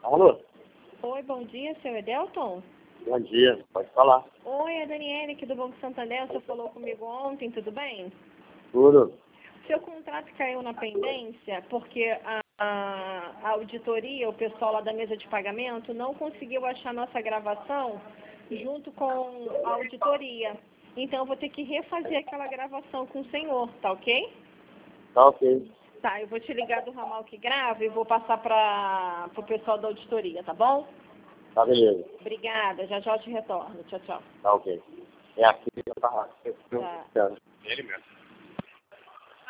Alô? Oi, bom dia, seu Edelton? Bom dia, pode falar. Oi, é a Daniele aqui do Banco Santander. Você falou comigo ontem, tudo bem? Tudo? Seu contrato caiu na pendência porque a auditoria, o pessoal lá da mesa de pagamento, não conseguiu achar nossa gravação junto com a auditoria. Então, eu vou ter que refazer aquela gravação com o senhor, tá ok? Tá ok. Tá, eu vou te ligar do ramal que grava e vou passar para o pessoal da auditoria, tá bom? Tá beleza. Obrigada, já já eu te retorno. Tchau, tchau. Tá ok. É aqui que eu tava. Tá. Ele mesmo.